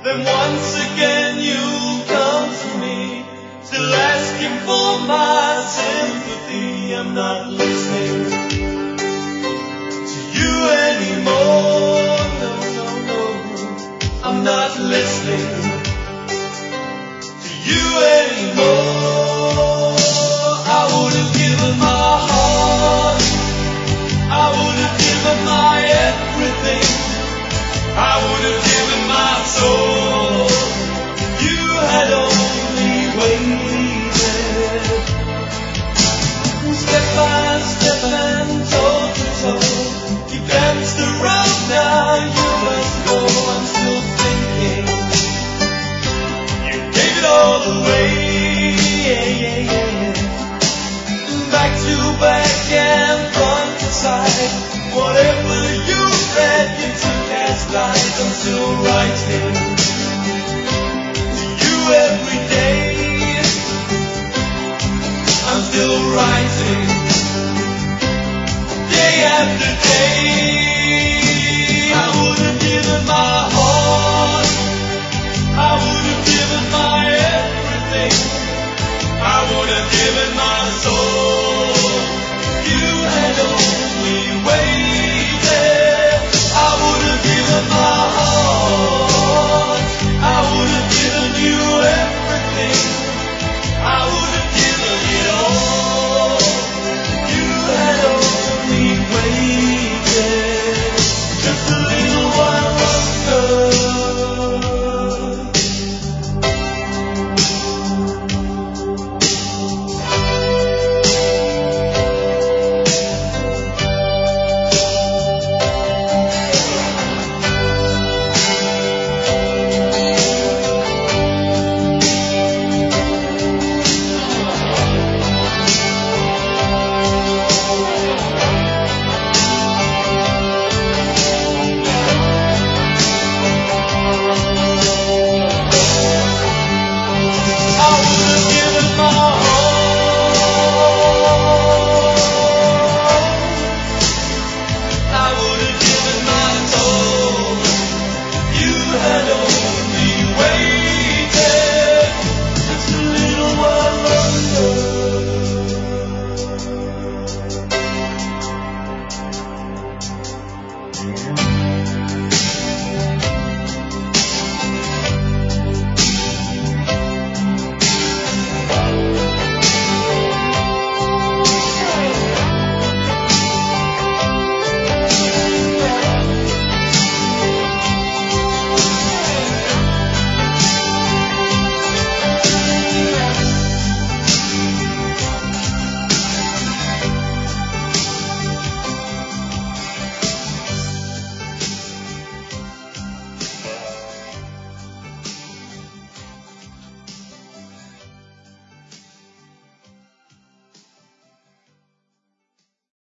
then once again you come to me, still asking for my sympathy. I'm not listening to you anymore. No, no, no. I'm not listening to you anymore. I would have given my heart, I would have given my everything, I would have given my soul. You had only waited. Step by step and toe to toe, you danced around, now you must go. I'm still thinking you gave it all away. Back to back and front to side, whatever you read you took as light. I'm still writing to you every day. I'm still writing day after day.